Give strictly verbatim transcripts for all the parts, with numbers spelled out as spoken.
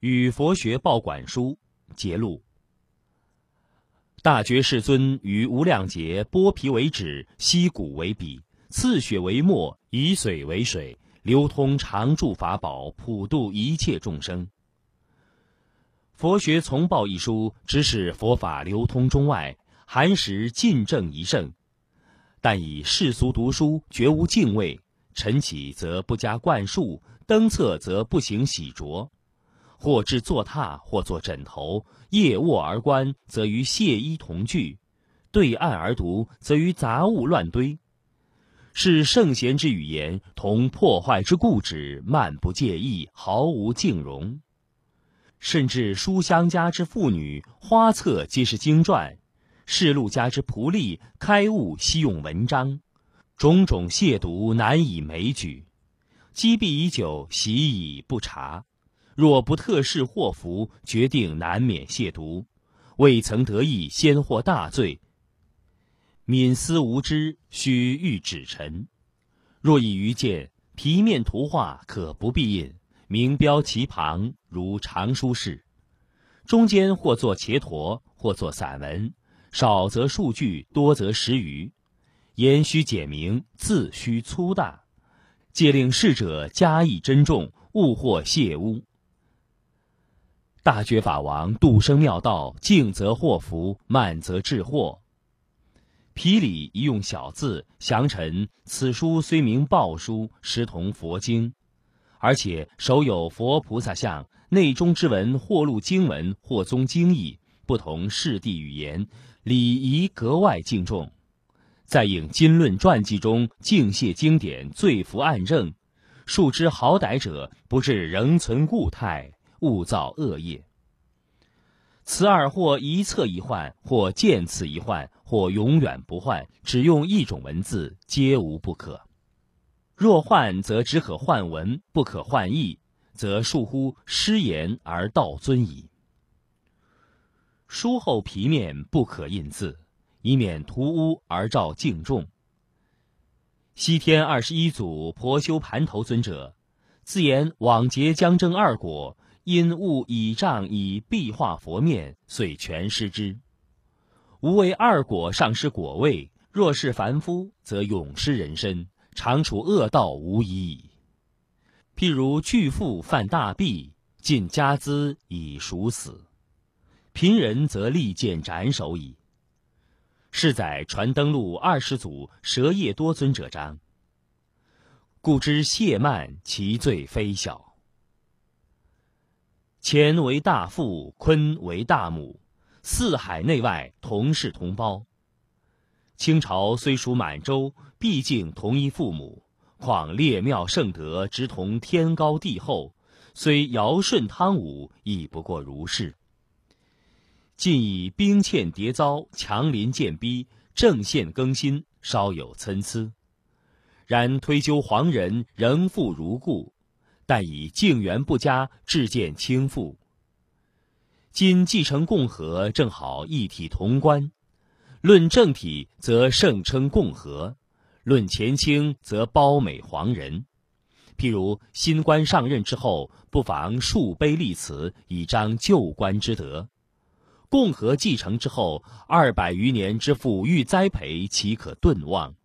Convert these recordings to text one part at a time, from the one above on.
与佛学报管书节录。大觉世尊于无量劫剥皮为纸，吸骨为笔，刺血为墨，以水为水，流通常住法宝，普度一切众生。佛学从报一书只使佛法流通中外，含实尽正一圣，但以世俗读书绝无敬畏，晨起则不加灌输，登厕则不行洗濯，或置坐榻，或作枕头，夜卧而观，则于亵衣同具；对案而读，则于杂物乱堆。是圣贤之语言，同破坏之固执，漫不介意，毫无净容。甚至书香家之妇女，花册皆是经传；世禄家之仆隶，开悟悉用文章。种种亵渎，难以枚举。积弊已久，习以不察。若不特事祸福，决定难免亵渎。未曾得意，先获大罪。敏思无知，须欲指陈。若以愚见，皮面图画可不必印，明标其旁，如常书式。中间或作茄陀，或作散文，少则数句，多则十余。言须简明，字须粗大，戒令逝者加以珍重，勿或亵污。大觉法王度生妙道，静则祸福，慢则致祸。皮里一用小字，详陈此书虽名报书，实同佛经，而且手有佛菩萨像，内中之文或录经文，或宗经义，不同世地语言，礼仪格外敬重。再应经论传记中敬谢经典，罪服暗证，树之好歹者，不至仍存故态，勿造恶业。此二或一册一换，或渐次一换，或永远不换，只用一种文字，皆无不可。若换，则只可换文，不可换义，则疏乎失言而道尊矣。书后皮面不可印字，以免涂污而照敬重。西天二十一祖婆修盘头尊者，自言往劫将证二果，因误倚仗以壁画佛面，遂全失之。吾为二果丧失果位，若是凡夫，则永失人身，常处恶道无疑矣。譬如巨富犯大弊，尽家资以赎死，贫人则利剑斩首矣。是载传灯录二十祖舍业多尊者章。故知懈慢，其罪非小。乾为大父，坤为大母，四海内外同是同胞。清朝虽属满洲，毕竟同一父母，况列庙圣德，直同天高地厚，虽尧舜汤武，亦不过如是。近以兵欠迭遭，强邻渐逼，政宪更新，稍有参差。然推究皇人，仍复如故，但以敬元不佳，至渐倾覆。今继承共和，正好一体同观。论政体，则盛称共和；论前清，则褒美皇人。譬如新官上任之后，不妨数碑立祠，以彰旧官之德。共和继承之后，二百余年之抚育栽培，岂可顿忘？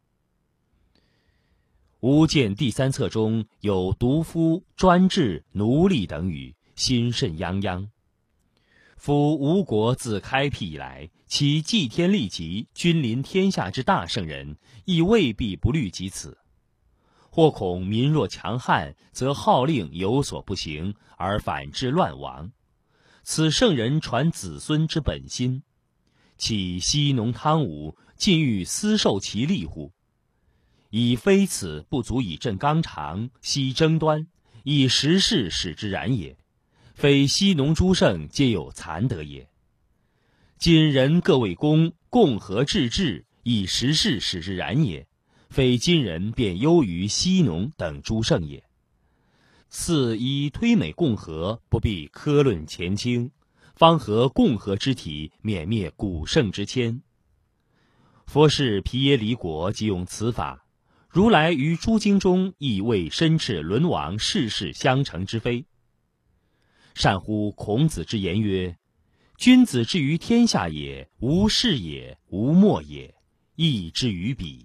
吾见第三册中有独夫、专制、奴隶等语，心甚泱泱。夫吴国自开辟以来，其祭天立极、君临天下之大圣人，亦未必不虑及此。或恐民若强悍，则号令有所不行，而反致乱亡。此圣人传子孙之本心，岂西农汤武，尽欲私受其利乎？以非此不足以正纲常，悉争端，以时事使之然也。非西农诸圣皆有残德也。今人各为公，共和治治，以时事使之然也。非今人便优于西农等诸圣也。四以推美共和，不必苛论前清，方合共和之体，免灭古圣之谦。佛是毗耶离国，即用此法。如来于诸经中亦未申斥轮王世事相承之非。 善乎孔子之言曰：君子之于天下也，无事也，无莫也，义之于彼。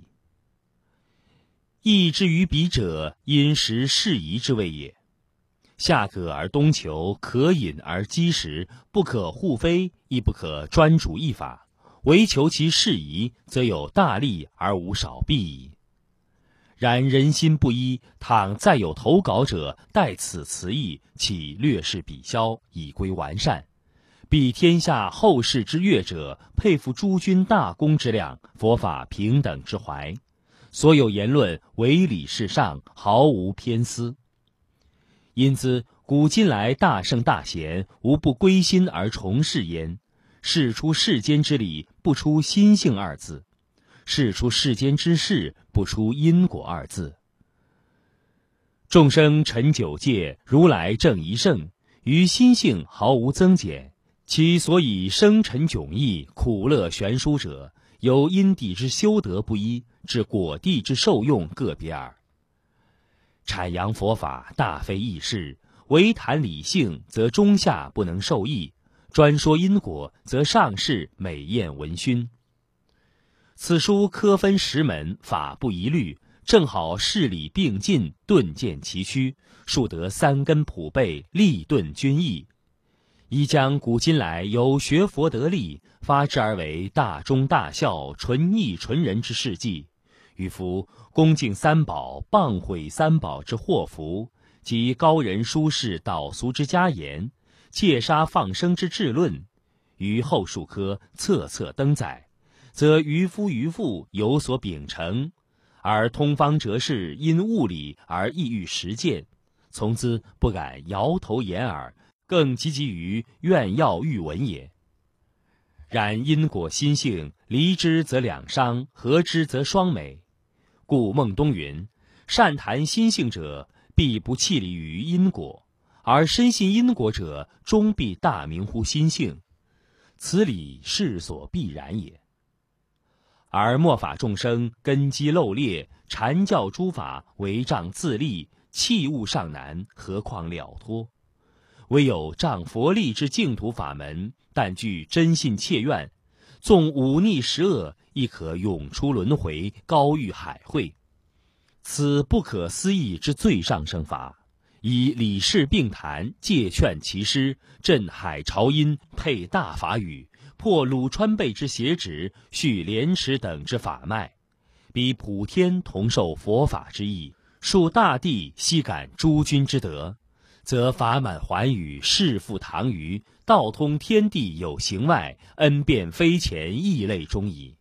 义之于彼者，因时适宜之谓也。夏可而冬求，可饮而饥食，不可互非，亦不可专主一法，唯求其适宜，则有大利而无少弊矣。然人心不一，倘再有投稿者，待此词义，岂略示比消，以归完善。必天下后世之乐者，佩服诸君大公之量，佛法平等之怀，所有言论唯理是上，毫无偏私。因兹古今来大圣大贤，无不归心而从事焉。事出世间之理，不出心性二字；事出世间之事，不出因果二字。众生陈九界，如来正一圣，于心性毫无增减。其所以生沉迥异，苦乐悬殊者，由因地之修德不一，至果地之受用各别耳。阐扬佛法大非易事，唯谈理性，则中下不能受益；专说因果，则上士美艳闻熏。此书科分十门，法不一律，正好事理并进，顿见其曲，数得三根普备，立顿均益。宜将古今来由学佛得利，发之而为大忠大孝、纯义纯人之事迹，与夫恭敬三宝、谤毁三宝之祸福，及高人殊士导俗之佳言，戒杀放生之治论，于后数科册册登载，则渔夫渔妇有所秉承，而通方哲士因物理而意欲实践，从兹不敢摇头掩耳，更积极于愿要欲闻也。然因果心性，离之则两伤，合之则双美。故孟冬云：善谈心性者，必不弃离于因果；而深信因果者，终必大明乎心性。此理世所必然也。而末法众生根基漏劣，禅教诸法为障自立，器物尚难，何况了脱？唯有仗佛力之净土法门，但具真信切愿，纵忤逆十恶，亦可永出轮回，高御海会。此不可思议之最上圣法，以理事并谈，戒劝其师，振海潮音，配大法语，破鲁川贝之邪旨，续莲池等之法脉，彼普天同受佛法之意，树大地悉感诸君之德，则法满寰宇，世复唐虞，道通天地有形外，恩遍非前异类中矣。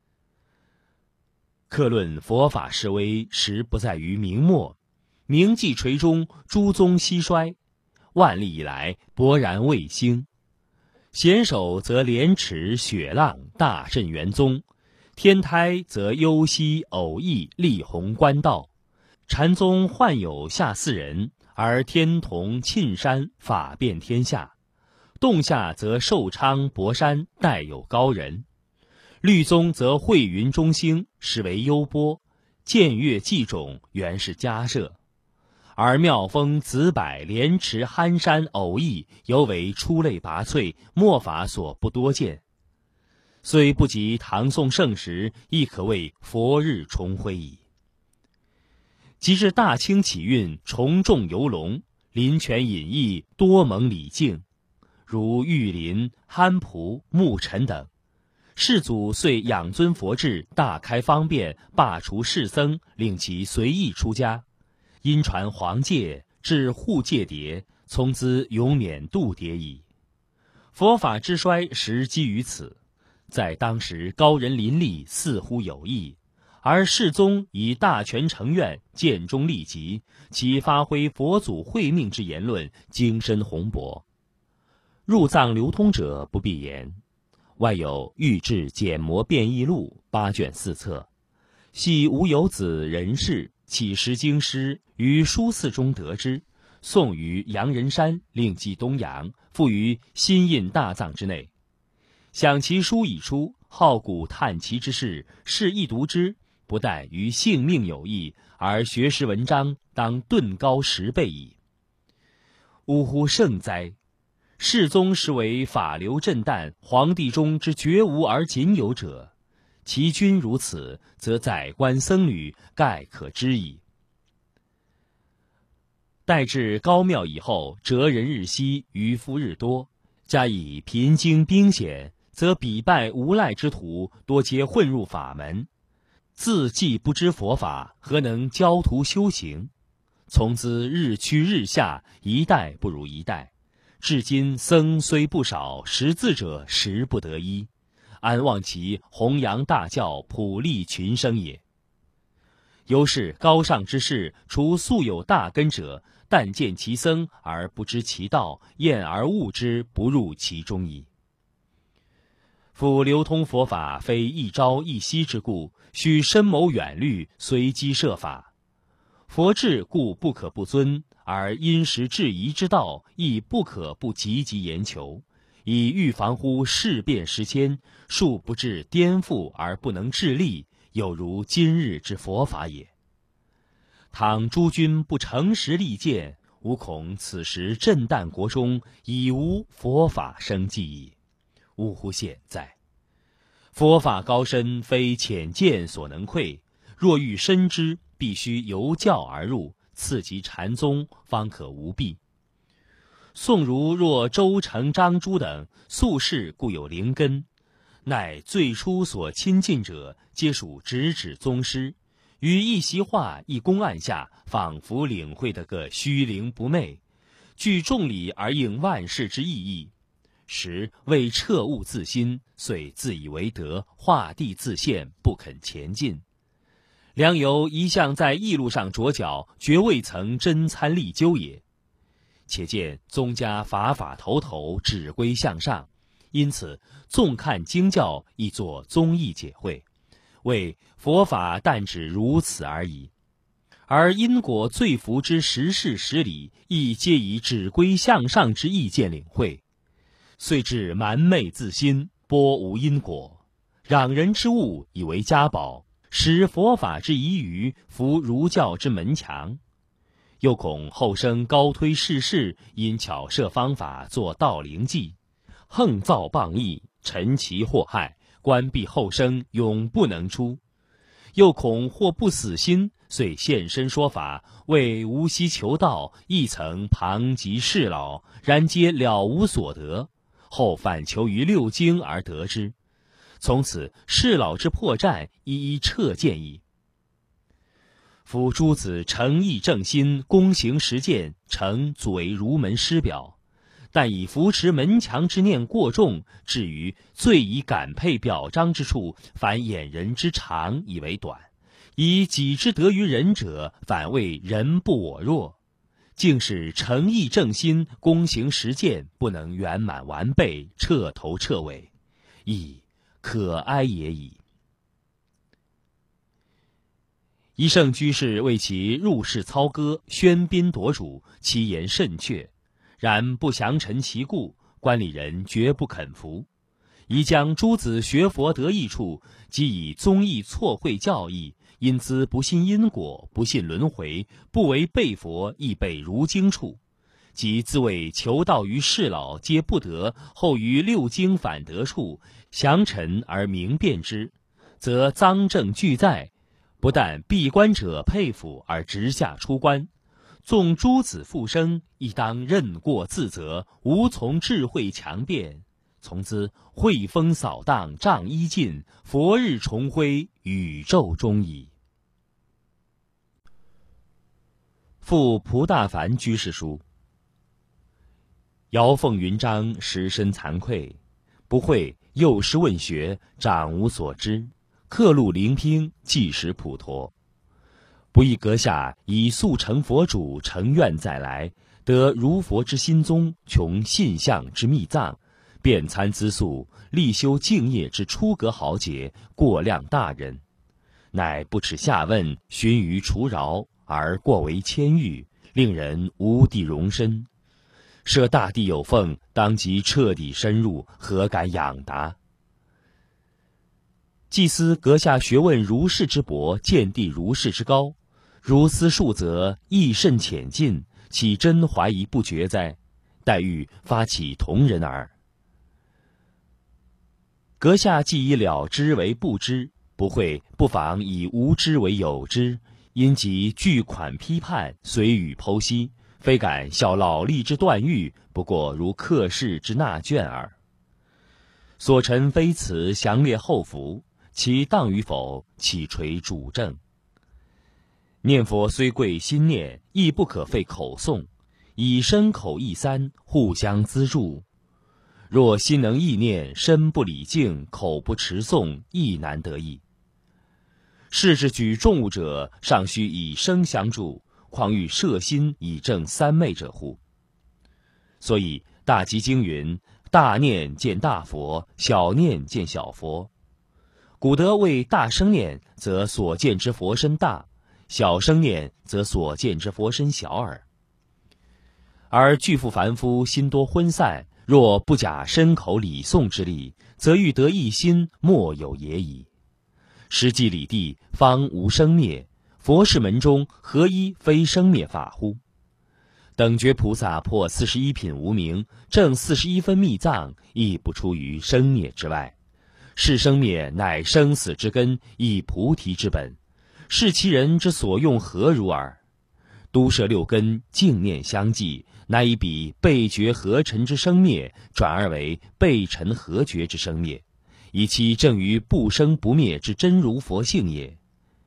客论佛法式微，实不在于明末，明既垂中，诸宗西衰，万历以来勃然未兴。贤首则莲池、雪浪、大振元宗；天台则幽西、偶益、立弘官道。禅宗患有下四人，而天童、沁山法遍天下；洞下则寿昌、博山代有高人；律宗则慧云、中兴，实为优波；建岳、济种原是家舍。而妙峰、紫柏、莲池、憨山、偶益，犹为出类拔萃，末法所不多见。虽不及唐宋盛时，亦可谓佛日重辉矣。及至大清起运，重重游龙，林泉隐逸，多蒙礼敬，如玉林、憨蒲、木尘等。世祖遂养尊佛制，大开方便，罢除士僧，令其随意出家。因传黄戒，至护戒牒，从兹永免度牒矣。佛法之衰，实基于此。在当时高人林立，似乎有益，而世宗以大权成愿，建中立极，其发挥佛祖慧命之言论，精深宏博。入藏流通者不必言，外有《御制简摩变异录》八卷四册，系吴有子人士启识经师于书寺中得之，送于阳人山，另寄东洋，附于新印大藏之内。想其书已出，好古探奇之事，是一读之，不但于性命有益，而学识文章当顿高十倍矣。 呜呼圣哉！世宗实为法流震旦，皇帝中之绝无而仅有者，其君如此，则宰官僧侣盖可知矣。待至高庙以后，哲人日稀，渔夫日多，加以贫经兵险，则彼败无赖之徒多皆混入法门，自既不知佛法，何能教徒修行？从兹日趋日下，一代不如一代。至今僧虽不少，识字者实不得一，安望其弘扬大教，普利群生也？由是高尚之士，除素有大根者，但见其僧而不知其道，厌而恶之，不入其中矣。夫流通佛法，非一朝一夕之故，须深谋远虑，随机设法。佛智故不可不尊，而因时制宜之道，亦不可不积极研求，以预防乎事变时迁，庶不至颠覆而不能致力，有如今日之佛法也。倘诸君不诚实立见，吾恐此时震旦国中已无佛法生机矣。呜呼现在！佛法高深，非浅见所能窥，若欲深知，必须由教而入，次及禅宗，方可无弊。宋儒若周成、张朱等，素世固有灵根，乃最初所亲近者，皆属直指宗师，于一席话一公案下，仿佛领会得个虚灵不昧，具众理而应万事之意义。时为彻悟自心，遂自以为得，画地自限，不肯前进。良由一向在义路上着脚，绝未曾真参历究也。且见宗家法法头头，指归向上，因此纵看经教，亦作宗义解会，为佛法但只如此而已。而因果最福之实事实理，亦皆以指归向上之意见领会，遂至蛮昧自心，波无因果，攘人之物以为家宝，使佛法之疑余，服儒教之门墙。又恐后生高推世事，因巧设方法作盗灵计，横造谤议，陈其祸害，关闭后生，永不能出。又恐或不死心，遂现身说法，为无息求道，亦曾旁及世老，然皆了无所得，后反求于六经而得之。从此世老之破绽，一一彻见矣。夫诸子诚意正心，躬行实践，诚足为儒门师表，但以扶持门墙之念过重，至于最以感佩表彰之处，反掩人之长以为短，以己之得于人者，反谓人不我弱，竟使诚意正心，躬行实践不能圆满完备，彻头彻尾，亦可哀也已。一圣居士为其入室操歌，喧宾夺主，其言甚确，然不详陈其故，观礼人绝不肯服。宜将诸子学佛得益处，即以宗义错会教义，因兹不信因果，不信轮回，不为背佛，亦背儒经处，即自谓求道于世老皆不得，后于六经反得处，详陈而明辨之，则赃证俱在，不但闭关者佩服而直下出关，纵诸子复生，亦当认过自责，无从智慧强辩，从兹慧风扫荡，仗衣尽，佛日重辉，宇宙中矣。复蒲大凡居士书。尧凤云章，实身惭愧，不会幼师问学，长无所知，刻录聆听，即时普陀。不意阁下以速成佛主，成愿再来，得如佛之心宗，穷信相之密藏，遍参资素，力修敬业之出格豪杰，过量大人，乃不耻下问，寻于除饶，而过为谦欲，令人无地容身。设大地有缝，当即彻底深入，何敢仰答？祭司阁下学问如是之博，见地如是之高，如斯数则亦甚浅近， 岂真怀疑不决哉？待欲发起同人耳。阁下既以了知为不知，不会不妨以无知为有知，因即具款批判，随语剖析，非敢效老吏之断狱，不过如客士之纳卷耳。所陈非此详列后服，其当与否，岂垂主政。念佛虽贵心念，亦不可废口诵，以身口意三互相资助。若心能意念，身不礼敬，口不持诵，亦难得意。是之举重物者，尚须以声相助，况欲摄心以正三昧者乎？所以大集经云：大念见大佛，小念见小佛。古德谓大声念，则所见之佛身大；小声念，则所见之佛身小耳。而巨富凡夫心多昏散，若不假身口礼诵之力，则欲得一心，莫有也矣。实际理地，方无生灭，佛事门中何一非生灭法乎？等觉菩萨破四十一品无明，正四十一分密藏，亦不出于生灭之外。是生灭乃生死之根，亦菩提之本。是其人之所用何如耳？都摄六根，净念相继，乃以彼被觉合尘之生灭，转而为被尘合觉之生灭，以其正于不生不灭之真如佛性也。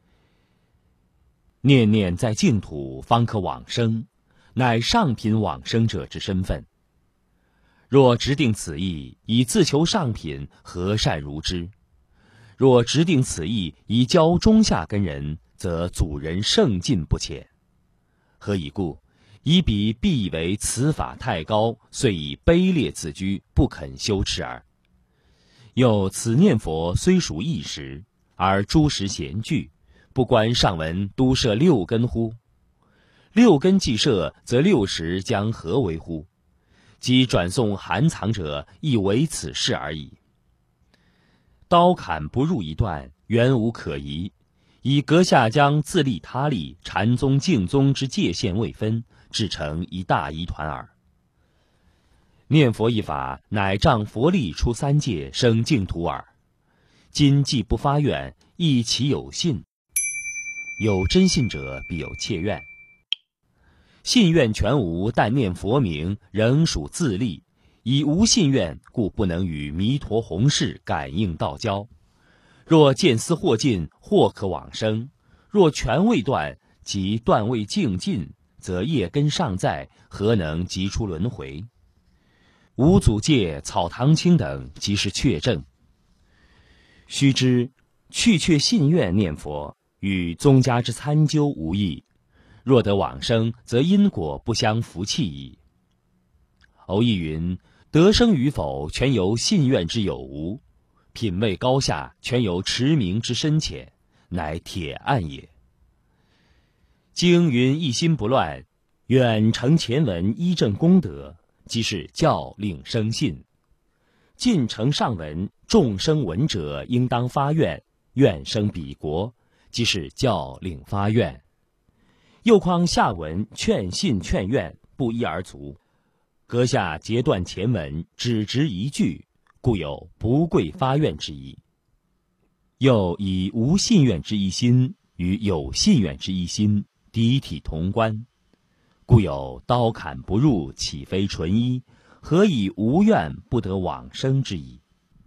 念念在净土，方可往生，乃上品往生者之身分。若直定此意，以自求上品，何善如之？若直定此意，以教中下根人，则阻人圣进不浅。何以故？以彼必以为此法太高，遂以卑劣自居，不肯修持耳。又此念佛虽属一时，而诸时闲聚，不观上文都摄六根乎？六根既摄，则六时将何为乎？即转诵含藏者，亦为此事而已。刀砍不入一段，原无可疑。以阁下将自利他利、禅宗净宗之界限未分，制成一大疑团耳。念佛一法，乃仗佛力出三界，生净土耳。今既不发愿，亦其有信？有真信者，必有切愿。信愿全无，但念佛名，仍属自利。以无信愿，故不能与弥陀弘誓感应道交。若见思或尽，或可往生；若全未断，即断未净尽，则业根尚在，何能即出轮回？五祖戒、草堂清等，即是确证。须知去却信愿念佛，与宗家之参究无异。若得往生，则因果不相符契矣。偶亦云：得生与否，全由信愿之有无；品位高下，全由持名之深浅，乃铁案也。经云一心不乱，远承前文依正功德，即是教令生信。近承上文，众生闻者应当发愿，愿生彼国，即是教令发愿。又况下文劝信劝愿，不一而足。阁下截断前文，只执一句，故有不贵发愿之意。又以无信愿之一心与有信愿之一心敌体同观，故有刀砍不入，岂非纯一？何以无愿不得往生之意？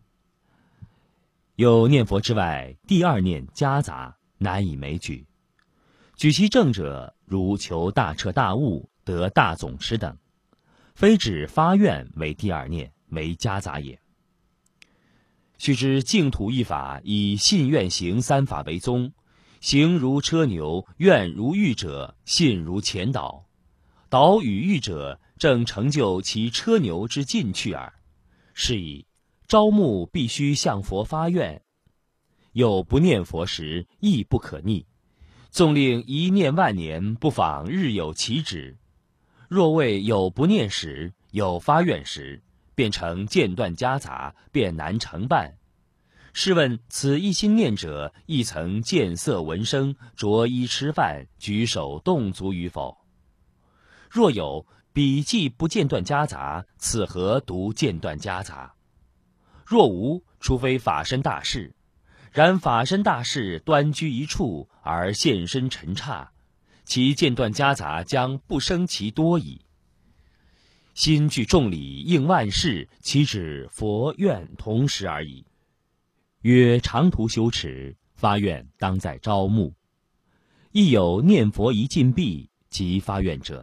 有念佛之外，第二念夹杂，难以枚举。举其正者，如求大彻大悟，得大总持等，非指发愿为第二念，为夹杂也。须知净土一法，以信愿行三法为宗，行如车牛，愿如玉者，信如前导。导与玉者，正成就其车牛之进去耳。是以招募必须向佛发愿，又不念佛时，亦不可逆。纵令一念万年，不妨日有其止。若谓有不念时，有发愿时，变成间断夹杂，便难成办。试问此一心念者，亦曾见色闻声、着衣吃饭、举手动足与否？ 若有笔记不间断夹杂，此何独间断夹杂？若无，除非法身大士。然法身大士端居一处而现身陈刹，其间断夹杂将不生其多矣。心具众理应万事，岂止佛愿同时而已。曰长途修持，发愿当在朝暮。亦有念佛一尽毕，即发愿者。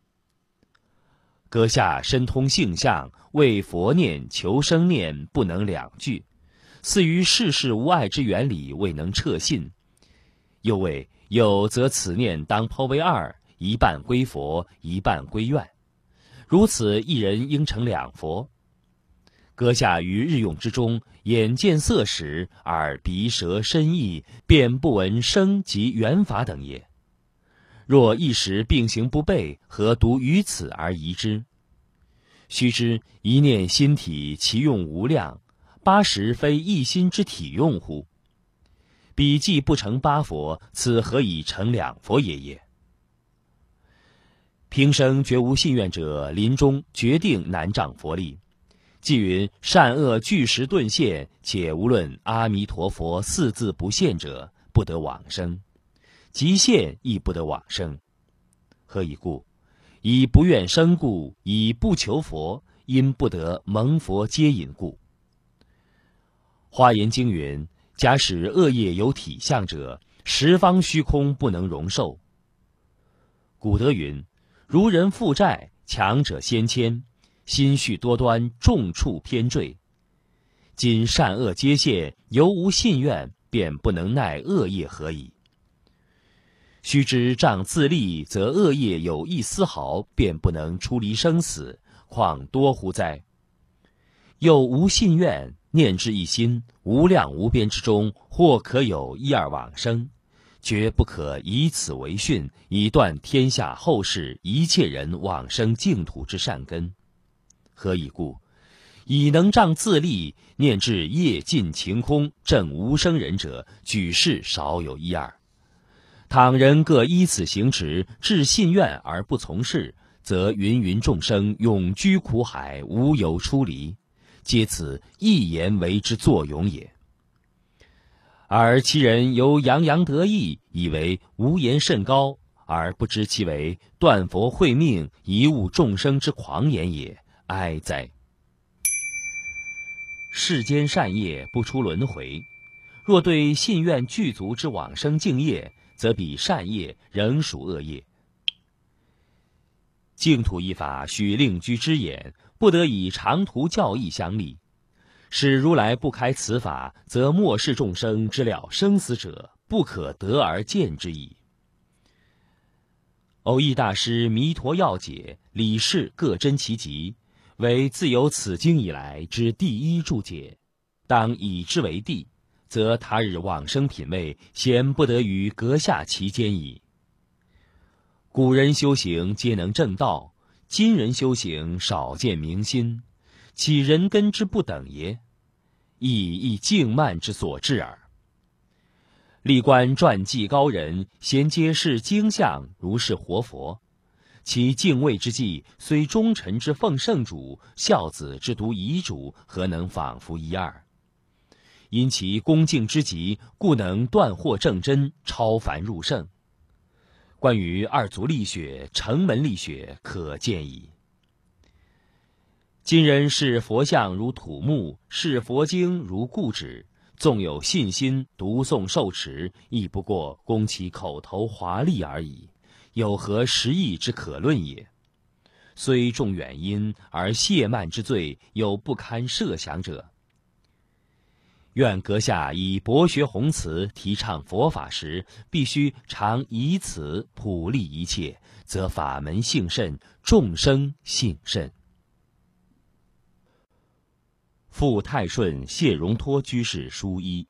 阁下深通性相，为佛念求生念不能两句，似于世事无碍之原理未能彻信。又谓有则此念当剖为二，一半归佛，一半归愿。如此一人应成两佛。阁下于日用之中，眼见色时，耳鼻舌身意，便不闻声及缘法等也。若一时并行不备，何独于此而疑之？须知一念心体，其用无量，八十非一心之体用乎？彼既不成八佛，此何以成两佛也也？平生绝无信愿者，临终决定难仗佛力。既云善恶俱时顿现，且无论阿弥陀佛四字不现者，不得往生；即现亦不得往生。何以故？以不愿生故，以不求佛，因不得蒙佛接引故。华严经云：假使恶业有体相者，十方虚空不能容受。古德云：如人负债，强者先迁，心绪多端，重处偏坠。今善恶皆现，犹无信愿，便不能耐恶业何以？须知仗自利，则恶业有一丝毫，便不能出离生死，况多乎哉？又无信愿，念之一心，无量无边之中，或可有一二往生，绝不可以此为训，以断天下后世一切人往生净土之善根。何以故？以能仗自利，念至业尽晴空，证无生人者，举世少有一二。倘人各依此行持，至信愿而不从事，则芸芸众生永居苦海，无有出离，皆此一言为之作用也。而其人由洋洋得意，以为无言甚高，而不知其为断佛慧命，贻误众生之狂言也，哀哉！世间善业不出轮回，若对信愿具足之往生净业，则彼善业仍属恶业。净土一法须另居之眼，不得以长途教义相立。使如来不开此法，则末世众生知了生死者，不可得而见之矣。偶益大师《弥陀要解》理事各真其极，为自有此经以来之第一注解，当以之为地，则他日往生品位，显不得于阁下其间矣。古人修行皆能正道，今人修行少见明心，其人根之不等也，亦亦静慢之所致耳。历观传记高人，咸皆是经相，如是活佛。其敬畏之际，虽忠臣之奉圣主，孝子之读遗嘱，何能仿佛一二？因其恭敬之极，故能断惑正真，超凡入圣。关于二足力学、城门力学，可见矣。今人视佛像如土木，视佛经如故纸，纵有信心读诵受持，亦不过供其口头华丽而已，有何实义之可论也？虽重远因，而亵慢之罪，有不堪设想者。愿阁下以博学宏词提倡佛法时，必须常以此普利一切，则法门幸甚，众生幸甚。赴泰顺谢荣托居士书一：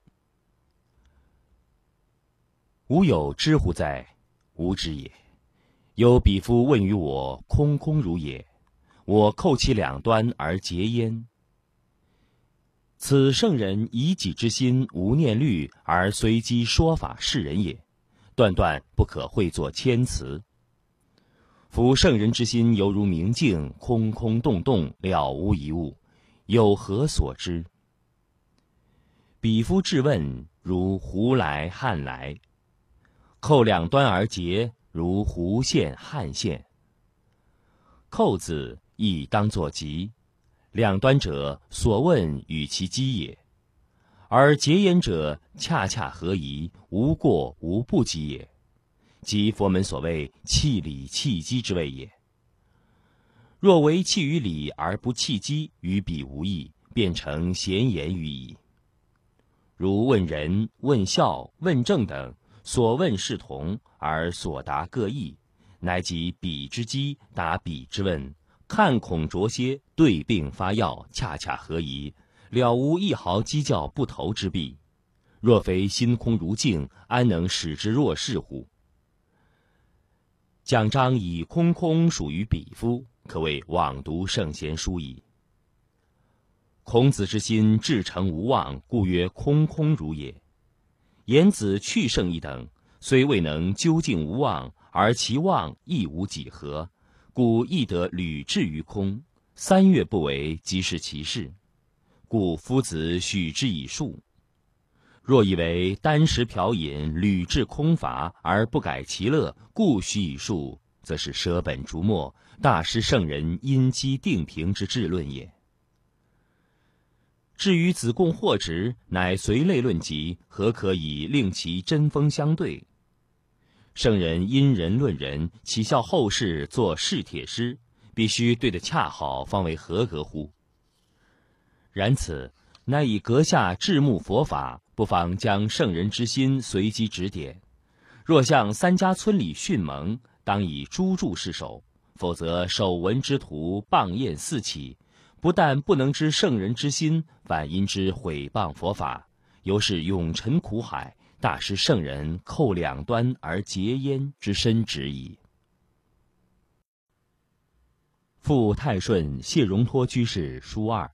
吾有知乎哉？无知也。有比夫问于我，空空如也。我扣其两端而结焉。此圣人以己之心无念虑，而随机说法示人也，断断不可会作谦辞。 夫圣人之心犹如明镜，空空洞洞，了无一物，有何所知？彼夫质问，如胡来汉来，扣两端而结，如胡线汉线。扣字亦当作极，两端者所问与其机也，而结言者恰恰合宜，无过无不及也，即佛门所谓弃理弃机之谓也。若为弃于理而不弃机，与彼无异，便成闲言语矣。如问仁、问孝、问政等，所问是同，而所答各异，乃即彼之机答彼之问，看孔拙些，对病发药，恰恰合宜，了无一毫讥教不投之弊。若非心空如镜，安能使之若是乎？讲章以空空属于彼夫，可谓枉读圣贤书矣。孔子之心至诚无妄，故曰空空如也。颜子、去圣一等，虽未能究竟无妄，而其妄亦无几何，故亦得屡至于空。三月不为，即是其事。故夫子许之以数。若以为单食嫖饮，屡至空乏，而不改其乐，故许以数，则是舍本逐末，大失圣人因机定评之治论也。至于子贡获职，乃随类论集，何可以令其针锋相对？圣人因人论人，岂效后世作试帖诗？必须对得恰好，方为合格乎？然此，乃以阁下致目佛法，不妨将圣人之心随机指点。若向三家村里训蒙，当以诸柱示首，否则守文之徒谤厌四起，不但不能知圣人之心，反因之毁谤佛法，犹是永沉苦海，大失圣人扣两端而结焉之深旨矣。复太顺谢荣托居士书二。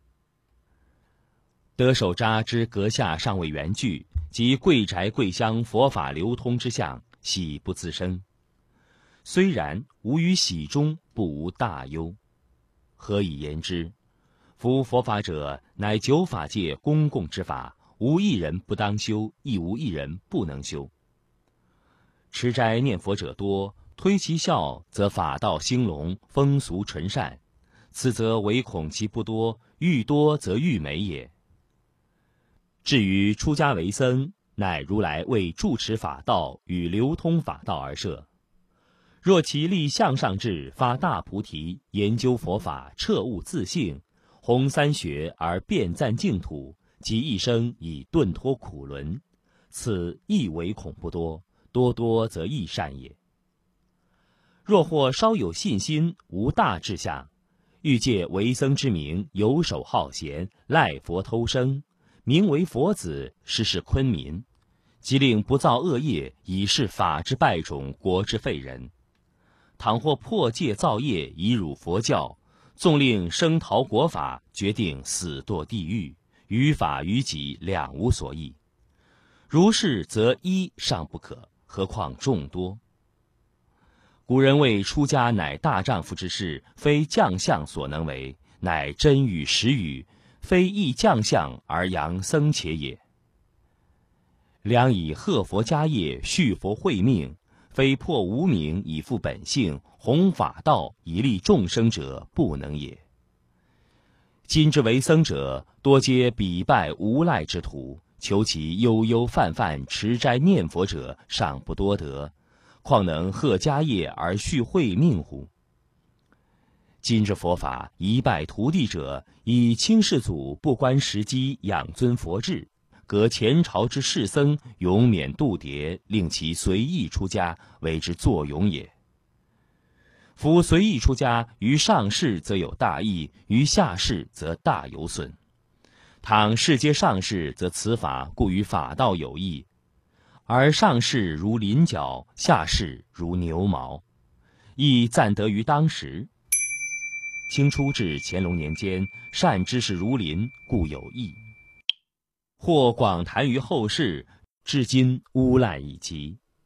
得手札之阁下尚未圆具，及贵宅贵乡佛法流通之象，喜不自生。虽然，吾于喜中不无大忧。何以言之？夫佛法者，乃九法界公共之法，无一人不当修，亦无一人不能修。持斋念佛者多，推其效，则法道兴隆，风俗纯善。此则唯恐其不多，愈多则愈美也。至于出家为僧，乃如来为住持法道与流通法道而设。若其立向上志，发大菩提，研究佛法，彻悟自性，弘三学而遍赞净土，即一生以顿脱苦轮，此亦唯恐不多，多多则亦善也。若或稍有信心，无大志向，欲借为僧之名，游手好闲，赖佛偷生，名为佛子，实是昆民，即令不造恶业，以示法之败种，国之废人。倘或破戒造业，以辱佛教，纵令生逃国法，决定死堕地狱，于法于己两无所益。如是，则一尚不可，何况众多？古人谓出家乃大丈夫之事，非将相所能为，乃真语实语，非亦将相而扬僧伽也。良以贺佛家业，续佛慧命，非破无明以复本性，弘法道以利众生者，不能也。今之为僧者，多皆彼拜无赖之徒，求其悠悠泛泛持斋念佛者，尚不多得，况能贺家业而续慧命乎？今之佛法，一拜徒弟者，以清世祖不关时机养尊佛制，革前朝之士僧永免度牒，令其随意出家，为之作用也。夫随意出家，于上士则有大益，于下士则大有损。倘世皆上士，则此法故于法道有益，而上士如麟角，下士如牛毛，亦暂得于当时。清初至乾隆年间，善知识如林，故有益。或广谈于后世，至今污烂已极。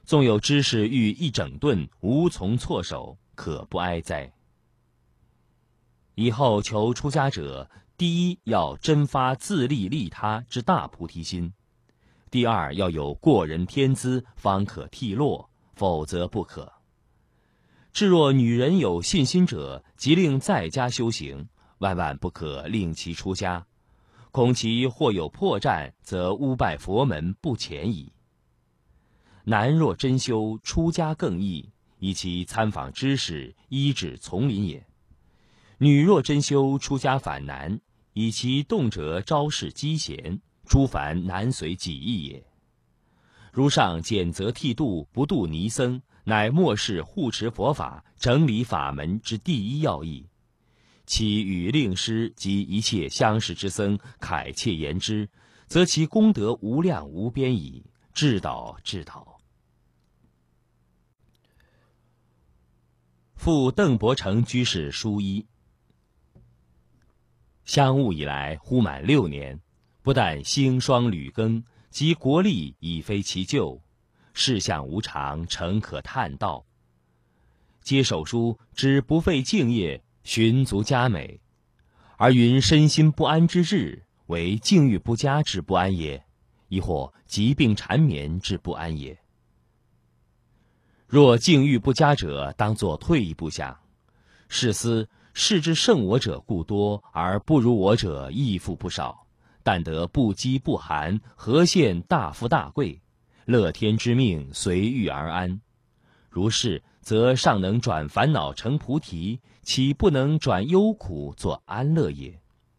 纵有知识欲一整顿，无从措手，可不哀哉。以后求出家者，第一要真发自利利他之大菩提心，第二要有过人天资，方可替落，否则不可。至若女人有信心者，即令在家修行，万万不可令其出家，恐其或有破绽，则污败佛门，不浅矣。男若真修，出家更易，以其参访知识，依止丛林也；女若真修，出家反难，以其动辄招式机弦，诸凡难随己意也。如上简则剃度，不度尼僧，乃末世护持佛法、整理法门之第一要义。其与令师及一切相识之僧慨切言之，则其功德无量无边矣。至导至导。复邓伯承居士书一。相悟以来，忽满六年，不但兴霜屡更，及国力已非其旧，事项无常，诚可叹道。接手书，知不费敬业，寻足佳美，而云身心不安之日，为境遇不佳之不安也，亦或疾病缠绵之不安也。若境遇不佳者，当作退一步想，试思世之胜我者故多，而不如我者亦复不少，但得不饥不寒，何羡大富大贵？乐天之命，随遇而安。如是，则尚能转烦恼成菩提，岂不能转忧苦作安乐也？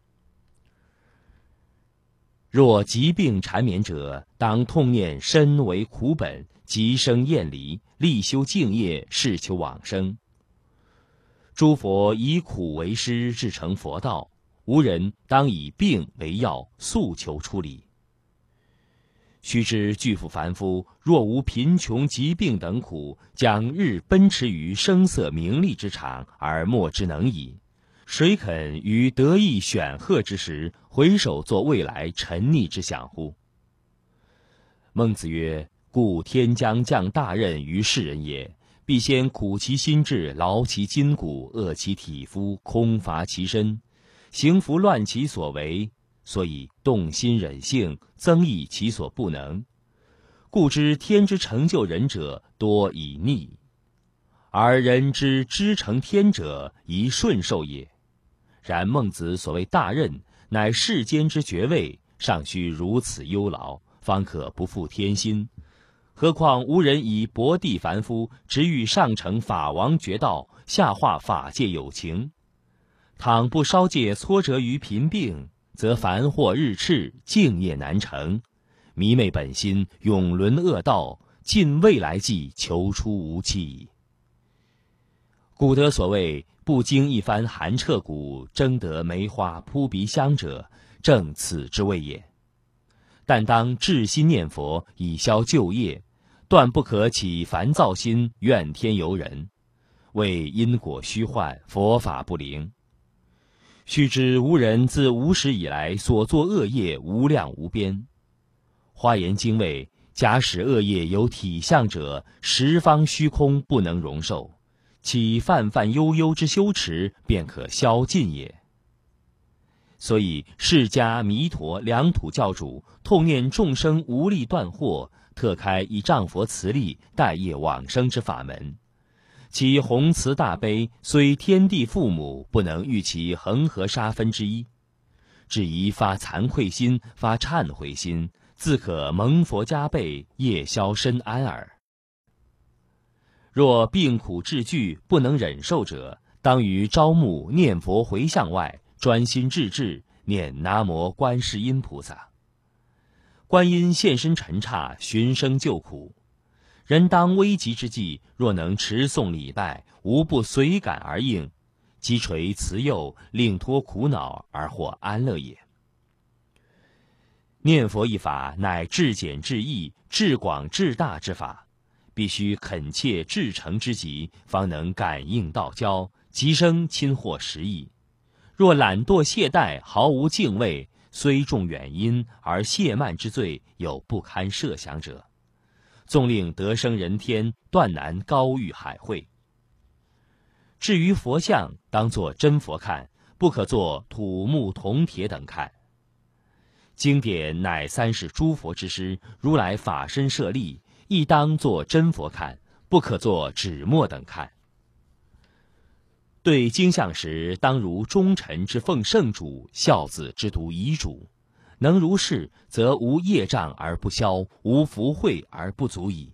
若疾病缠绵者，当痛念身为苦本，即生厌离，力修净业，誓求往生。诸佛以苦为师，至成佛道，吾人当以病为药，速求出离。须知巨富凡夫，若无贫穷疾病等苦，将日奔驰于声色名利之场，而莫之能矣。谁肯于得意选赫之时，回首作未来沉溺之想乎？孟子曰：故天将降大任于世人也，必先苦其心志，劳其筋骨，饿其体肤，空乏其身，行拂乱其所为，所以动心忍性，增益其所不能。故知天之成就人者，多以逆，而人之知成天者，宜顺受也。然孟子所谓大任，乃世间之爵位，尚须如此忧劳，方可不负天心。何况无人以薄地凡夫，直欲上承法王绝道，下化法界有情。倘不稍借挫折于贫病，则凡祸日炽，敬业难成，迷昧本心，永沦恶道，尽未来际，求出无期矣。古德所谓不经一番寒彻骨，争得梅花扑鼻香者，正此之谓也。但当至心念佛，以消旧业，断不可起烦躁心，怨天尤人，为因果虚幻，佛法不灵。须知吾人自无始以来所作恶业无量无边。华严经谓：假使恶业有体相者，十方虚空不能容受，其泛泛悠悠之修持，便可消尽也。所以释迦弥陀两土教主痛念众生无力断惑，特开以丈佛慈力代业往生之法门。其宏慈大悲，虽天地父母，不能喻其恒河沙分之一。只宜发惭愧心，发忏悔心，自可蒙佛加倍，业消深安耳。若病苦至剧，不能忍受者，当于朝暮念佛回向外，专心致志念南无观世音菩萨。观音现身尘刹，寻声救苦。人当危急之际，若能持诵礼拜，无不随感而应，击锤慈佑，令脱苦恼而获安乐也。念佛一法，乃至简至易、至广至大之法，必须恳切至诚之极，方能感应道交，即生亲获实意。若懒惰懈怠，毫无敬畏，虽中远因，而懈慢之罪有不堪设想者， 纵令得生人天，断难高逾海会。至于佛像，当作真佛看，不可作土木铜铁等看。经典乃三世诸佛之师，如来法身舍利，亦当作真佛看，不可作纸墨等看。对经像时，当如忠臣之奉圣主，孝子之读遗嘱。能如是，则无业障而不消，无福慧而不足矣。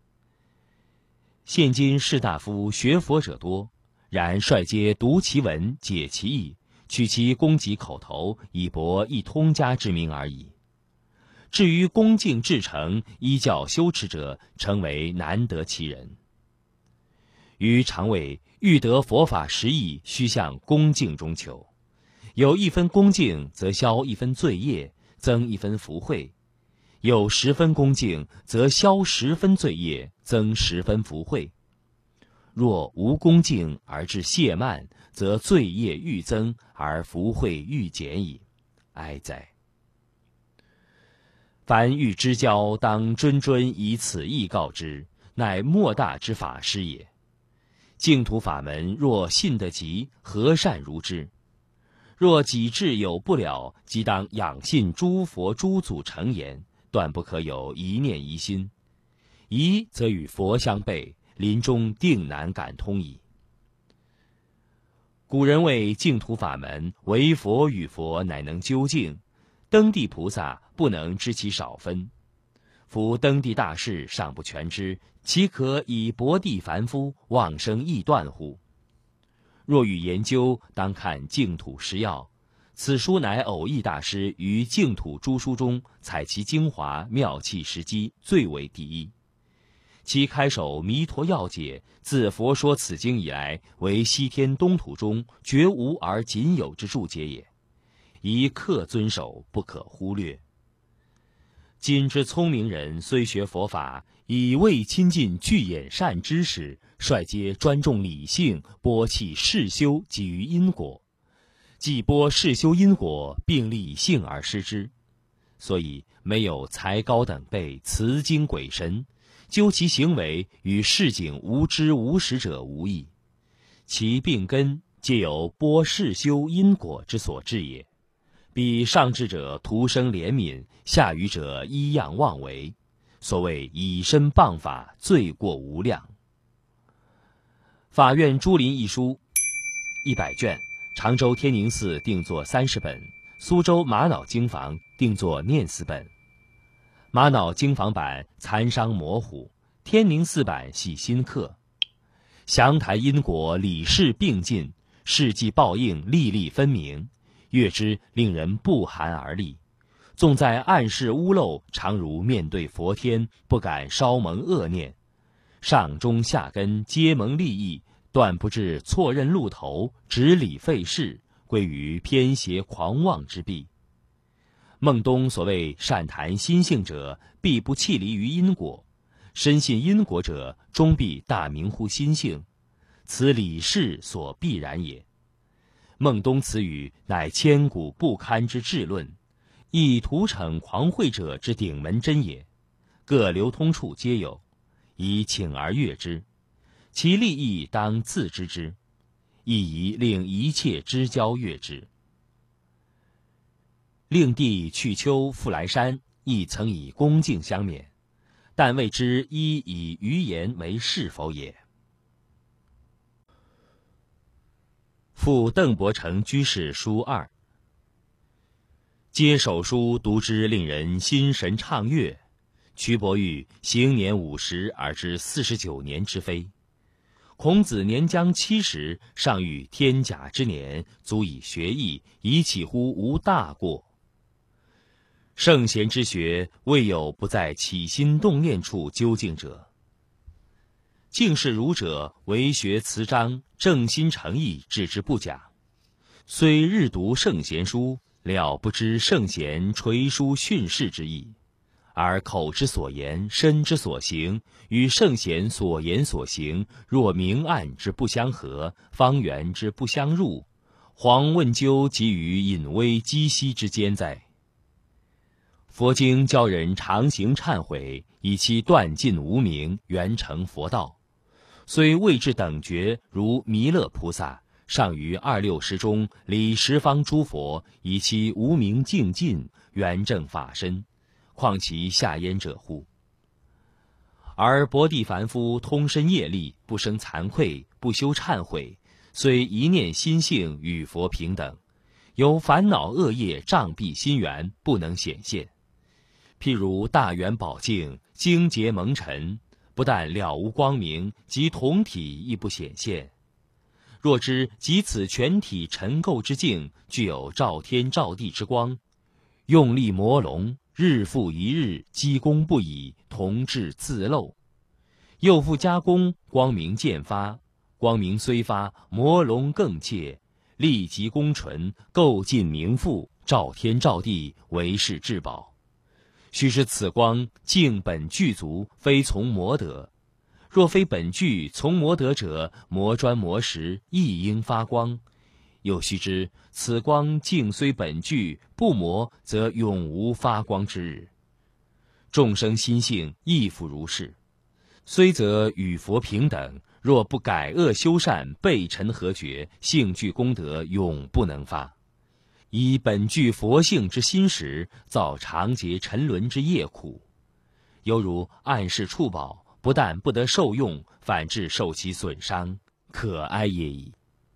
现今士大夫学佛者多，然率皆读其文，解其义，取其功绩口头，以博一通家之名而已。至于恭敬至诚、依教修持者，诚为难得其人。于常谓，欲得佛法实义，须向恭敬中求。有一分恭敬，则消一分罪业，增一分福慧；有十分恭敬，则消十分罪业，增十分福慧。若无恭敬而致懈慢，则罪业愈增，而福慧愈减矣。哀哉！凡欲知交，当谆谆以此意告之，乃莫大之法师也。净土法门若信得极，何善如之？若己志有不了，即当仰信诸佛诸祖成言，断不可有一念疑心。疑则与佛相悖，临终定难感通矣。古人谓净土法门，唯佛与佛乃能究竟，登地菩萨不能知其少分。夫登地大事尚不全知，岂可以薄地凡夫妄生臆断乎？若欲研究，当看净土十要。此书乃偶益大师于净土诸书中采其精华，妙器时机，最为第一。其开首弥陀要解，自佛说此经以来，为西天东土中绝无而仅有之注解也，宜克遵守，不可忽略。今之聪明人虽学佛法，以未亲近具眼善知识，率皆专重理性，播弃世修，给于因果。既播世修因果，并立性而失之，所以没有才高等辈辞经鬼神，究其行为，与市井无知无识者无异。其病根皆由播世修因果之所致也。彼上智者徒生怜悯，下愚者依样妄为，所谓以身谤法，罪过无量。法院珠林一书一百卷，常州天宁寺定作三十本，苏州玛瑙经房定作念四本。玛瑙经房版残伤模糊，天宁寺版系新刻。详谈因果，理事并进，事迹报应，历历分明，阅之令人不寒而栗。纵在暗室屋漏，常如面对佛天，不敢稍蒙恶念。上中下根皆蒙利益，断不至错认路头，执理废事，归于偏邪狂妄之弊。孟东所谓善谈心性者，必不弃离于因果；深信因果者，终必大明乎心性。此理事所必然也。孟东此语乃千古不堪之智论，亦屠逞狂慧者之顶门针也。各流通处皆有，宜请而阅之。其利益当自知之，亦宜令一切知交阅之。令弟去秋复来山，亦曾以恭敬相勉，但未知依以余言为是否也。赴邓伯成居士书二。接手书读之，令人心神畅悦。瞿伯玉行年五十而知四十九年之非。孔子年将七十，尚遇天甲之年，足以学艺，以岂乎无大过？圣贤之学，未有不在起心动念处究竟者。敬事儒者，为学辞章，正心诚意，置之不假。虽日读圣贤书，了不知圣贤垂书训示之意，而口之所言，身之所行，与圣贤所言所行，若明暗之不相合，方圆之不相入，遑问究及于隐微稽息之间哉？ 佛经教人常行忏悔，以期断尽无明，圆成佛道。虽未至等觉，如弥勒菩萨，尚于二六时中礼十方诸佛，以期无明净尽，圆正法身，况其下焉者乎？而薄地凡夫通身业力，不生惭愧，不修忏悔，虽一念心性与佛平等，由烦恼恶业障蔽心源，不能显现。譬如大圆宝镜，精洁蒙尘，不但了无光明，即同体亦不显现。若知即此全体尘垢之境，具有照天照地之光，用力磨龙，日复一日，积功不已，同质自漏。又复加工，光明渐发，光明虽发，磨龙更切，立即功纯，垢尽明复，照天照地，为是至宝。须知此光净本具足，非从魔得。若非本具从魔得者，磨砖磨石亦应发光。又须知此光净虽本具，不磨则永无发光之日。众生心性亦复如是，虽则与佛平等，若不改恶修善，背尘合绝，性具功德永不能发。以本具佛性之心时，造常劫沉沦之业苦，犹如暗室触宝，不但不得受用，反致受其损伤，可哀也已。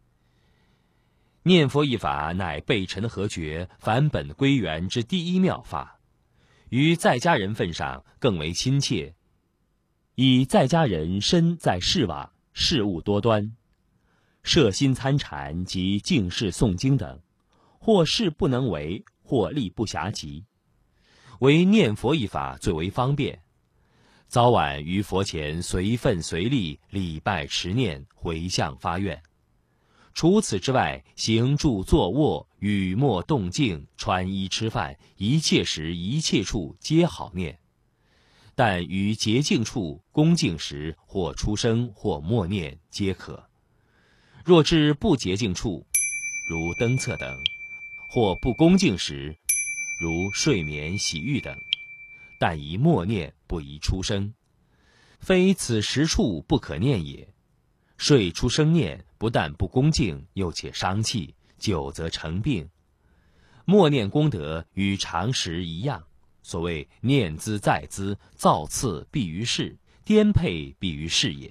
念佛一法，乃背尘合绝，返本归元之第一妙法，于在家人份上更为亲切。以在家人身在世瓦，事务多端，摄心参禅及净事诵经等，或事不能为，或力不暇及，唯念佛一法最为方便，早晚于佛前随分随力礼拜持念，回向发愿。除此之外，行住坐卧，语默动静，穿衣吃饭，一切时一切处皆好念。但于洁净处恭敬时，或出声或默念皆可。若至不洁净处，如灯侧等，或不恭敬时，如睡眠洗浴等，但宜默念，不宜出声。非此时处不可念也。睡出声念，不但不恭敬，又且伤气，久则成病。默念功德与常识一样，所谓念兹在兹，造次必于事，颠沛必于事也。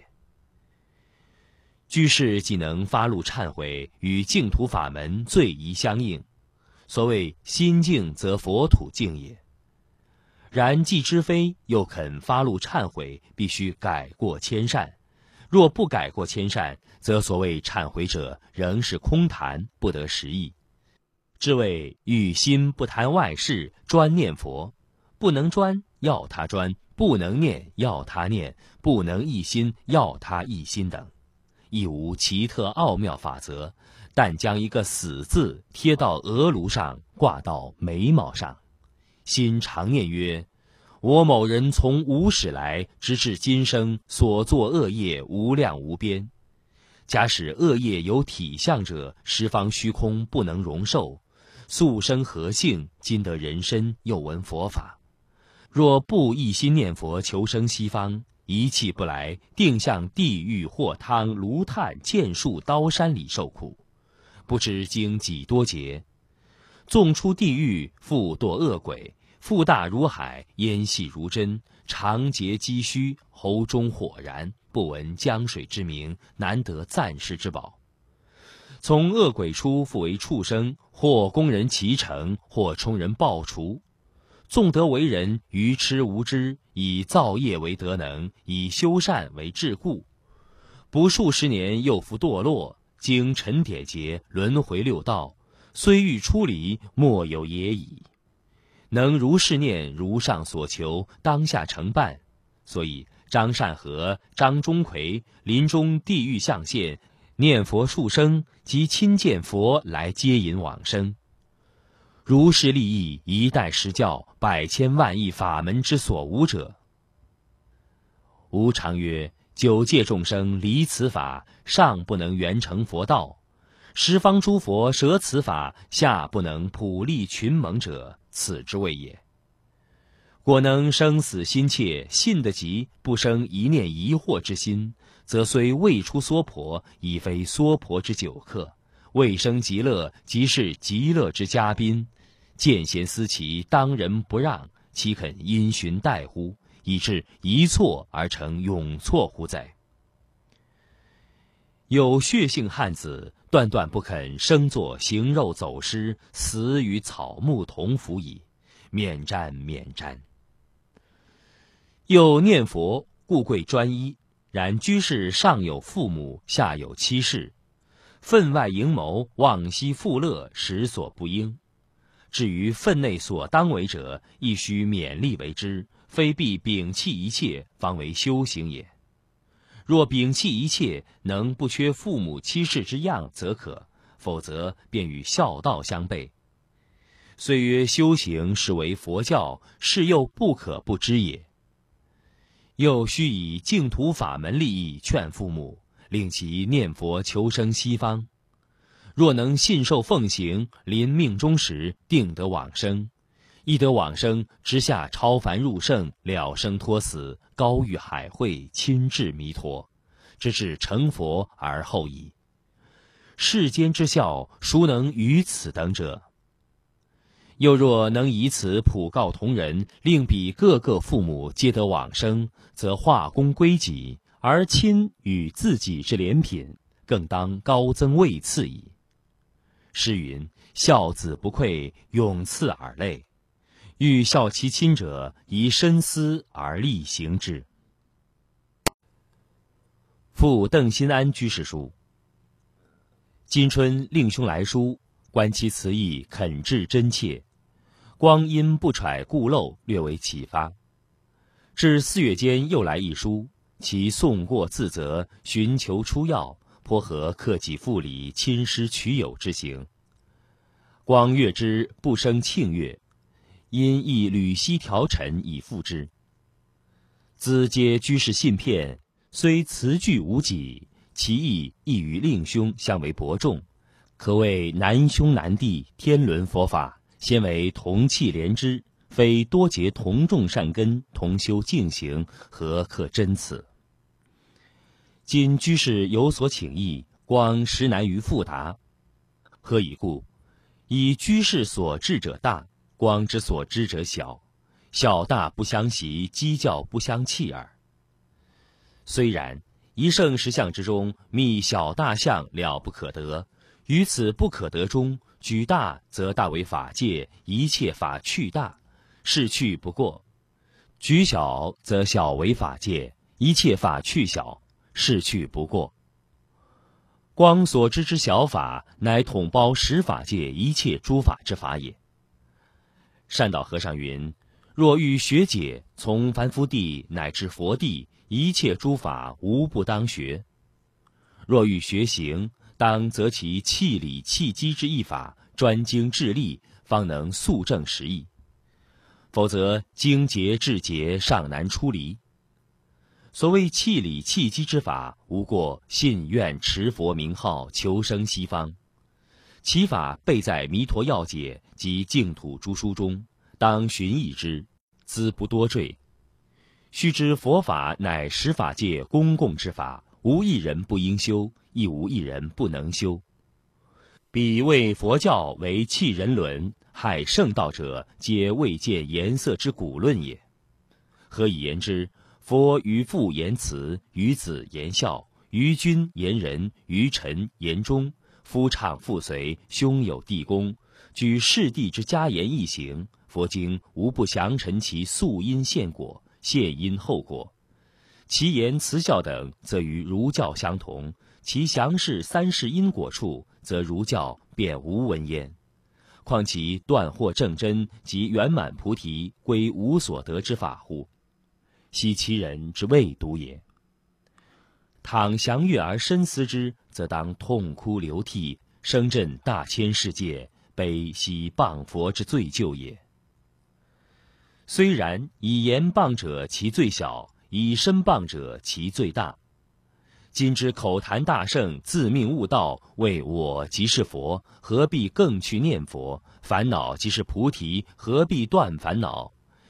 居士既能发露忏悔，与净土法门最宜相应。所谓心净则佛土净也。然既知非，又肯发露忏悔，必须改过迁善。若不改过迁善，则所谓忏悔者仍是空谈，不得实意。至谓欲心不谈外事，专念佛。不能专，要他专；不能念，要他念；不能一心，要他一心等，亦无奇特奥妙法则，但将一个死字贴到额颅上，挂到眉毛上，心常念曰：我某人从无始来，直至今生所作恶业无量无边。假使恶业有体相者，十方虚空不能容受。素生何幸？今得人身，又闻佛法。若不一心念佛，求生西方，一气不来，定向地狱火汤炉炭剑树刀山里受苦，不知经几多劫。纵出地狱，复堕恶鬼，腹大如海，烟细如针，长节积虚，喉中火燃，不闻江水之名，难得暂时之宝。从恶鬼出，复为畜生，或供人骑乘，或充人暴除。纵得为人，愚痴无知，以造业为德能，以修善为智故。不数十年，又复堕落，经尘点劫，轮回六道，虽欲出离，莫有也已。能如是念，如上所求，当下成办。所以张善和、张钟馗临终地狱相现，念佛数声，即亲见佛来接引往生。如是利益，一代实教，百千万亿法门之所无者。吾常曰：九界众生离此法，上不能圆成佛道；十方诸佛舍此法，下不能普利群蒙者，此之谓也。 果能生死心切，信得极，不生一念疑惑之心，则虽未出娑婆，已非娑婆之久客；未生极乐，即是极乐之嘉宾。见贤思齐，当仁不让，岂肯因循待乎？以致一错而成永错乎哉？有血性汉子，断断不肯生作行肉走失，死与草木同腐矣。免瞻免瞻。又念佛，故贵专一。然居士上有父母，下有妻室，分外营谋，忘兮富乐，实所不应。至于分内所当为者，亦须勉力为之，非必摒弃一切，方为修行也。若摒弃一切，能不缺父母妻室之样，则可；否则便与孝道相悖。虽曰修行是为佛教，是又不可不知也。又须以净土法门利益劝父母，令其念佛求生西方。若能信受奉行，临命终时定得往生。一得往生，直下超凡入圣，了生脱死，高遇海会，亲至弥陀，直至成佛而后已。世间之孝，孰能于此等者？又若能以此普告同人，令彼各个父母皆得往生，则化功归己，而亲与自己之怜品，更当高增位次矣。诗云：孝子不愧，永赐耳泪。欲孝其亲者，宜深思而力行之。赴邓新安居士书。今春令兄来书，观其词意恳挚真切，光因不揣故漏，略为启发。至四月间又来一书，其颂过自责，寻求出要，颇合克己复礼、亲师取友之行。光阅之，不生庆悦，因亦履悉调陈以复之。兹皆居士信片，虽词句无几，其意亦与令兄相为伯仲，可谓难兄难弟，天伦佛法，先为同气连枝，非多结同种善根，同修净行，何可真此？今居士有所请意，光实难于复答。何以故？以居士所智者大，光之所知者小，小大不相习，鸡叫不相弃耳。虽然一圣十相之中，觅小大相了不可得，于此不可得中，举大则大为法界，一切法去大，是去不过；举小则小为法界，一切法去小，是去不过。光所知之小法，乃统包十法界一切诸法之法也。善导和尚云：若欲学解，从凡夫地乃至佛地，一切诸法无不当学。若欲学行，当择其气理气机之一法，专精致力，方能速证实义。否则精结至结，尚难出离。所谓气理气机之法，无过信愿持佛名号，求生西方。其法备在弥陀要解及净土诸书中，当寻绎之，兹不多赘。须知佛法乃十法界公共之法，无一人不应修，亦无一人不能修。彼为佛教为弃人伦，害圣道者，皆未见颜色之古论也。何以言之？佛于父言慈，于子言孝，于君言仁，于臣言忠，夫唱妇随，兄友弟恭，举世弟之家言一行，佛经无不详陈其素因现果，现因后果。其言慈孝等，则与儒教相同；其详示三世因果处，则儒教便无闻焉。况其断惑正真及圆满菩提，归无所得之法乎？惜其人之未读也。倘详阅而深思之，则当痛哭流涕，声震大千世界，悲惜谤佛之罪咎也。虽然以言谤者其罪小，以身谤者其罪大。今之口谈大圣，自命悟道，谓我即是佛，何必更去念佛？烦恼即是菩提，何必断烦恼？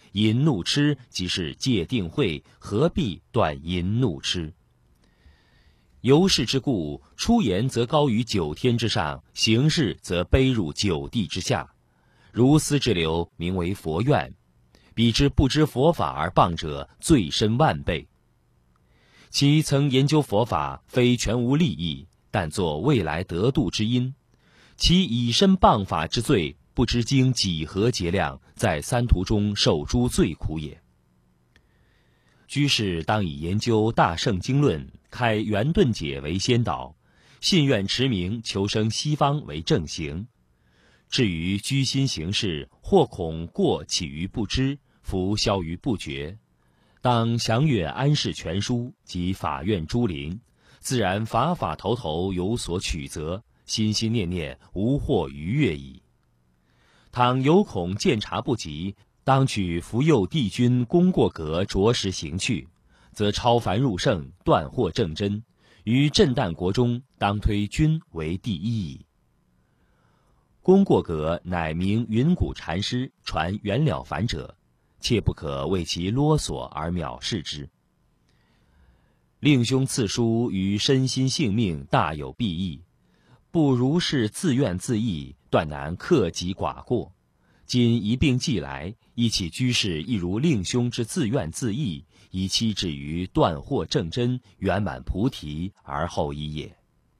淫怒痴即是戒定慧，何必断淫怒痴？由是之故，出言则高于九天之上，行事则卑入九地之下。如斯之流，名为佛怨。彼之不知佛法而谤者，罪深万倍。其曾研究佛法，非全无利益，但作未来得度之因。其以身谤法之罪，不知经几何劫量，在三途中受诸罪苦也。居士当以研究大圣经论，开圆顿解为先导，信愿持名，求生西方为正行。至于居心行事，或恐过起于不知，福消于不觉。当详阅安世全书及法院诸林，自然法法头头有所取择，心心念念无或逾越矣。倘有恐见察不及，当取福佑帝君功过格着实行去，则超凡入圣，断惑正真，于震旦国中，当推君为第一矣。功过格乃名云谷禅师传圆了凡者，切不可为其啰嗦而藐视之。令兄赐书于身心性命大有裨益，不如是自怨自艾，断难克己寡过。今一并寄来，一起居士亦如令兄之自怨自艾，以期至于断惑正真，圆满菩提而后已也。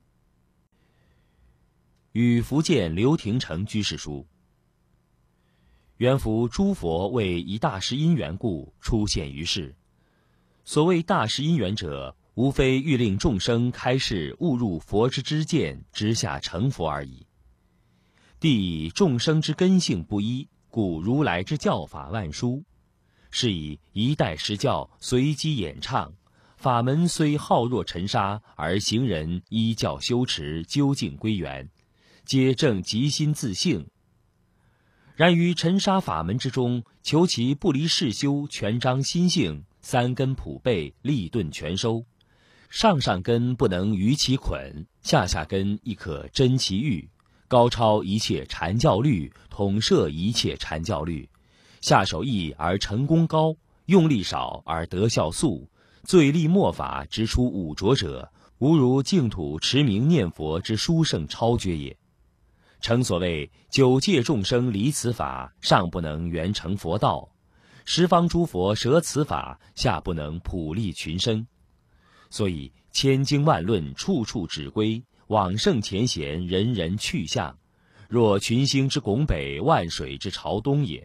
与福建刘廷成居士书。原夫诸佛为一大事因缘故出现于世，所谓大事因缘者，无非欲令众生开示悟入佛之知见，直下成佛而已。地以众生之根性不一，故如来之教法万殊，是以一代时教，随机演唱。法门虽浩若尘沙，而行人依教修持，究竟归元，皆正极心自性。然于尘沙法门之中，求其不离世修，全彰心性，三根普被，立顿全收。上上根不能逾其捆，下下根亦可真其欲，高超一切禅教律，统摄一切禅教律。下手易而成功高，用力少而得效速。最利末法直出五浊者，无如净土持名念佛之殊胜超绝也。诚所谓九界众生离此法，上不能圆成佛道；十方诸佛舍此法，下不能普利群生。所以千经万论，处处指归往圣前贤，人人去向，若群星之拱北，万水之朝东也。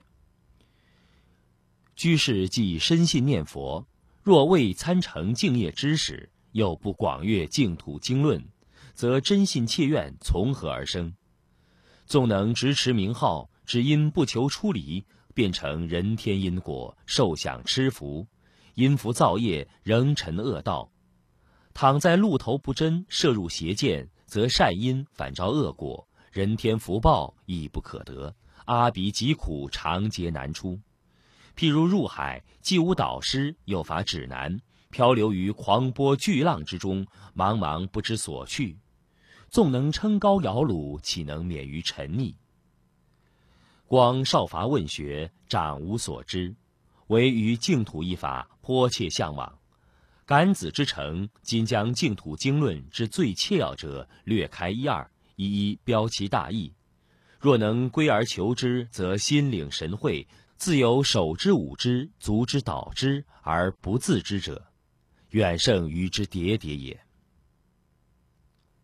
居士既深信念佛，若未参成净业知识，又不广阅净土经论，则真信切愿从何而生？纵能直持名号，只因不求出离，变成人天因果，受享吃福，因福造业，仍沉恶道。倘在路头不真，摄入邪见，则善因反招恶果，人天福报亦不可得，阿鼻疾苦，常劫难出。譬如入海，既无导师，又乏指南，漂流于狂波巨浪之中，茫茫不知所去。纵能撑高摇橹，岂能免于沉溺？光少乏问学，长无所知，唯于净土一法颇切向往。感子之诚，今将净土经论之最切要者略开一二，一一标其大意。若能归而求之，则心领神会，自有手之舞之，足之蹈之，而不自知者，远胜于之叠叠也。